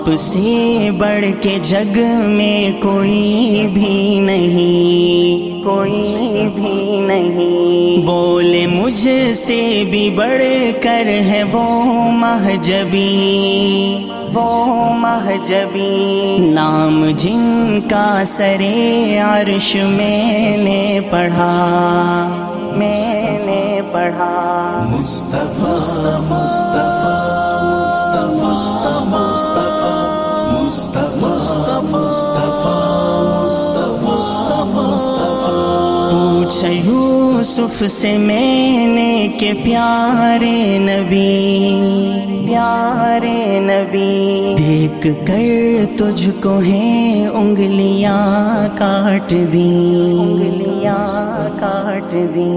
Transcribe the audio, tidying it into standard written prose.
आपसे बढ़ के जग में कोई भी नहीं, कोई भी नहीं। बोले मुझसे भी बढ़ कर है वो महजबी, वो महजबी। नाम जिनका सरे अर्श मैंने पढ़ा, मैंने पढ़ा। मुस्तफा मुस्तफा मुस्तफा मुस्तफा मुस्तफा मुस्तफा मुस्तफा मुस्तफा। पूछा यूसुफ से मैंने के प्यारे नबी, प्यारे नबी। देख कर तुझको हैं उंगलियां काट दी, उंगलियां काट दी।